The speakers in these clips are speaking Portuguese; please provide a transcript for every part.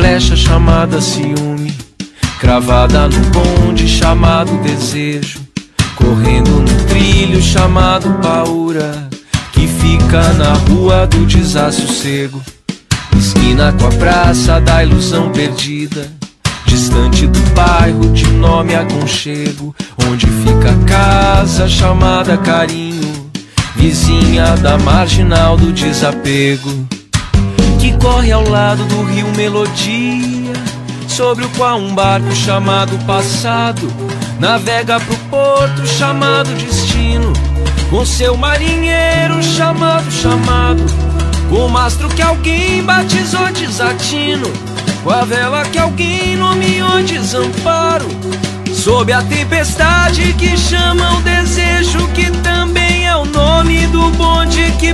flecha chamada ciúme, cravada no bonde chamado desejo, correndo no trilho chamado paura, que fica na rua do desassossego, esquina com a praça da ilusão perdida, distante do bairro de nome aconchego, onde fica a casa chamada carinho, vizinha da marginal do desapego, que corre ao lado do rio Melodia, sobre o qual um barco chamado passado navega pro porto chamado destino, com seu marinheiro chamado, com o mastro que alguém batizou desatino, com a vela que alguém nomeou desamparo, sob a tempestade que chama o desejo, que também é o nome do bonde que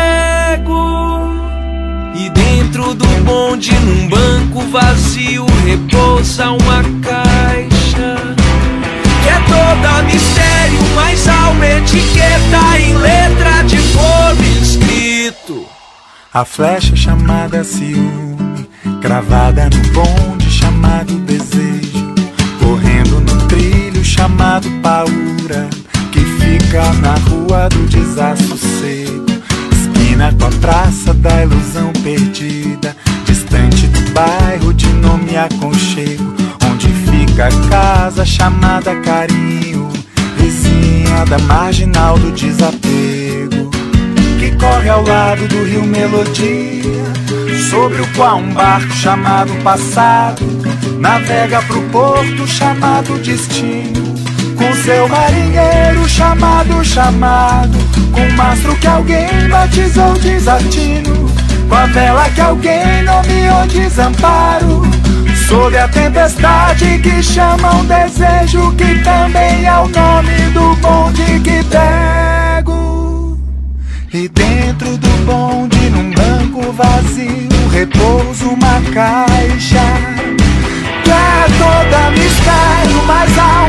pego. E dentro do bonde, num banco vazio, repousa uma caixa que é toda mistério, mas há uma etiqueta em letra de fogo escrito: a flecha chamada ciúme, cravada no bonde chamado desejo, correndo no trilho chamado paura, que fica na rua do desassossego, esquina com a praça da ilusão perdida, distante do bairro de nome aconchego, onde fica a casa chamada carinho, vizinha da marginal do desapego, que corre ao lado do rio Melodia, sobre o qual um barco chamado passado navega pro porto chamado destino, com seu marinheiro chamado, com o mastro que alguém batizou desatino, com a vela que alguém nomeou desamparo, sob a tempestade que chama um desejo, que também é o nome do bonde que pego. E dentro do bonde, num banco vazio, repousa uma caixa que é toda mistério, mas há